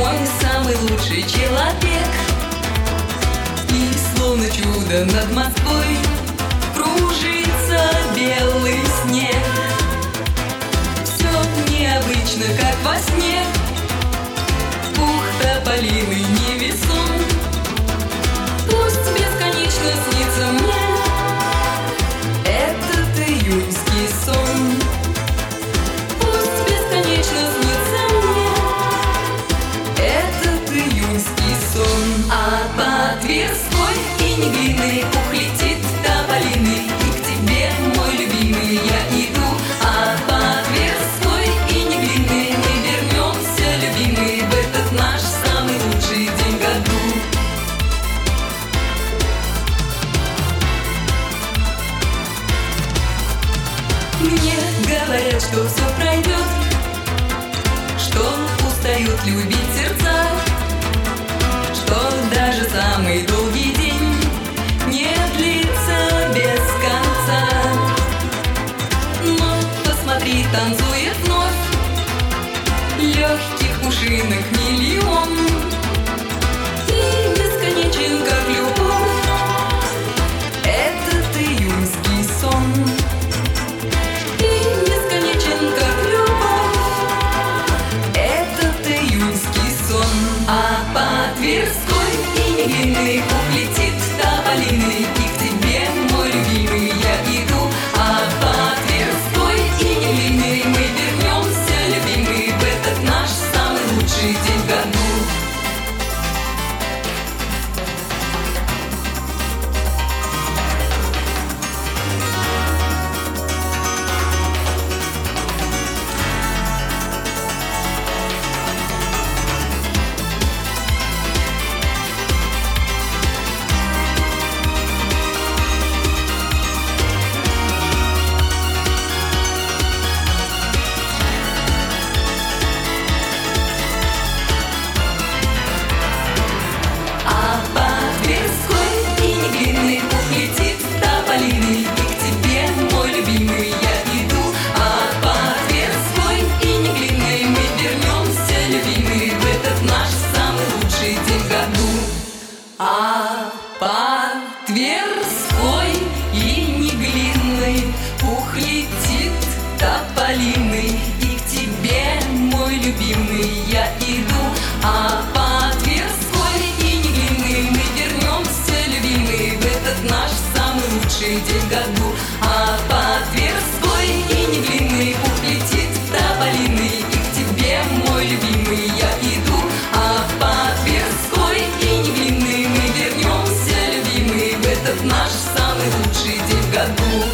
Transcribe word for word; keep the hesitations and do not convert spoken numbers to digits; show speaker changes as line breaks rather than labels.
мой самый лучший человек. И словно чудо над Москвой кружится белый снег. Все необычно, как во сне. Пух тополиный невесом, пусть бесконечно снится мне этот июньский сон. Пусть бесконечно снится мне этот июньский сон. А по Тверской и Неглинной пух летит тополиный, и к тебе, мой любимый, я иду. А по Тверской и Неглинной мы вернемся, любимый, в этот наш самый лучший день в году. Мне говорят, что все пройдет, что устают любить сердца, что даже самый долгий день не длится без конца. Но посмотри, танцует вновь легких пушинок миллион, и бесконечен, как любовь, этот июньский сон. И бесконечен, как любовь, этот июньский сон. А по Тверской и Неглинной пух летит тополиный, и к тебе, мой любимый, я иду. А по Тверской и Неглинной мы вернемся, любимый, в этот наш самый лучший день в году. А по Тверской и Неглинной пух летит тополиный, и к тебе, мой любимый, я иду. А по Тверской и Неглинной мы вернемся, любимый, в этот наш самый лучший день в году. А по Тверской и Неглинной пух летит тополиный, и к тебе, мой любимый, я иду. А по Тверской и Неглинной мы вернемся, любимый, в этот наш самый лучший день в году.